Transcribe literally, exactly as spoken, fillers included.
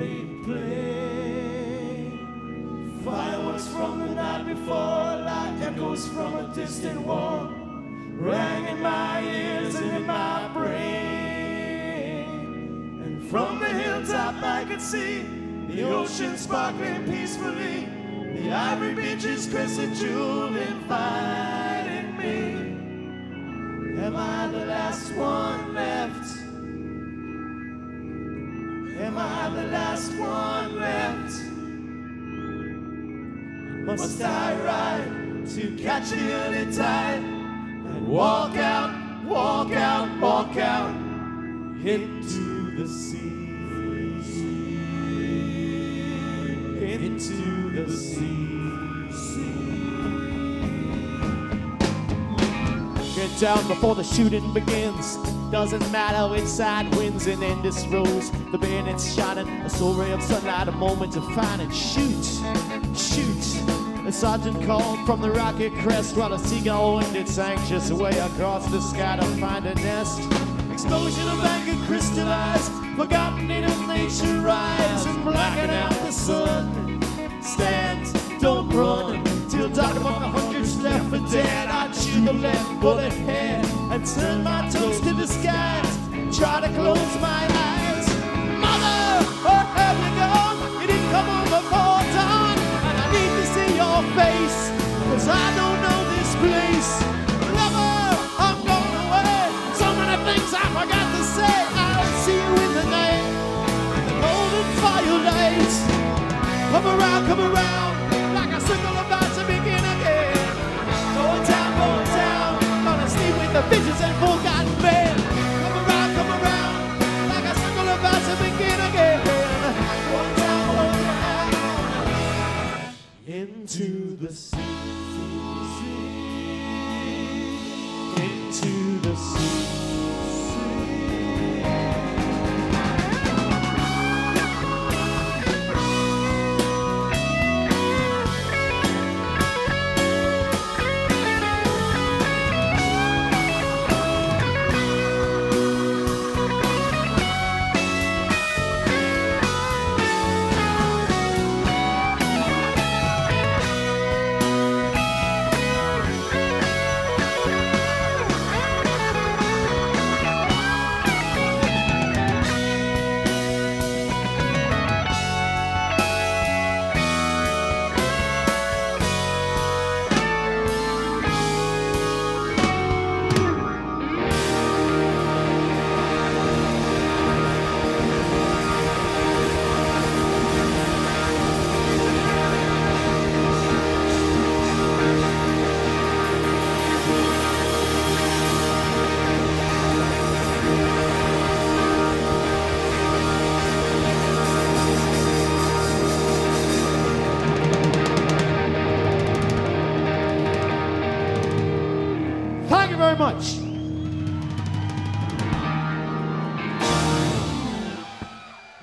party play. Fireworks from the night before, like echoes from a distant war, rang in my ears and in my brain. And from the hilltop I could see the ocean sparkling peacefully, the ivory beaches crescent jewel inviting me. Am I the last one left? Am I the last one left? Must I ride to catch the early tide and walk out, walk out, walk out into the sea, into the sea. Get down before the shooting begins. Doesn't matter which side wins, and in this rose, the bayonets shining, a sole ray of sunlight, a moment to find and shoot, shoot. The sergeant called from the rocket crest while a seagull winged its anxious way across the sky to find a nest. Explosion of anger crystallized, forgotten in a nature rise, and blacking out the sun. Stand, don't run, till dark among the hundreds left for dead. I chew the left bullet head and turn my toes to the skies, try to close my eyes. Mother, where have you gone? You didn't come home before dawn, and I need to see your face, cause I don't know this place. Lover, I'm going away, so many things I forgot to say. I'll see you in the night, in the golden firelight. Come around, come around, like a signal about to begin again. Going down, going down, gonna sleep with the visions and forgotten men. Come around, come around, like a signal about to begin again. Going down, going down, into the sea, into the sea. Very much.